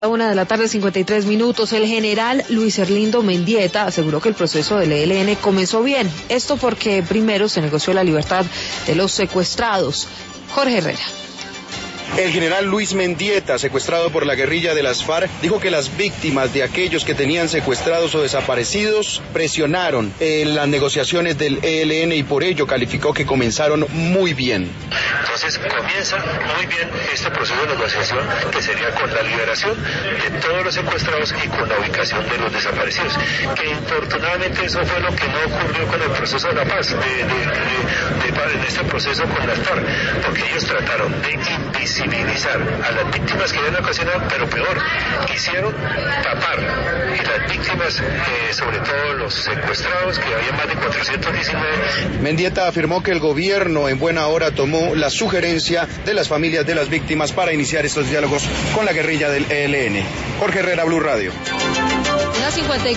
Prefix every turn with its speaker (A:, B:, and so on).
A: Una de la tarde, 53 minutos. El general Luis Erlindo Mendieta aseguró que el proceso del ELN comenzó bien. Esto porque primero se negoció la libertad de los secuestrados. Jorge Herrera.
B: El general Luis Mendieta, secuestrado por la guerrilla de las FARC, dijo que las víctimas de aquellos que tenían secuestrados o desaparecidos presionaron en las negociaciones del ELN y por ello calificó que comenzaron muy bien.
C: Entonces comienza muy bien este proceso de negociación que sería con la liberación de todos los secuestrados y con la ubicación de los desaparecidos. Que infortunadamente eso fue lo que no ocurrió con el proceso de la paz, en este proceso con las FARC, porque ellos trataron de invisibilizar a las víctimas que habían ocasionado, pero peor, quisieron tapar y las víctimas, sobre todo los secuestrados, que había más de 419.
B: Mendieta afirmó que el gobierno en buena hora tomó la sugerencia de las familias de las víctimas para iniciar estos diálogos con la guerrilla del ELN. Jorge Herrera, Blue Radio.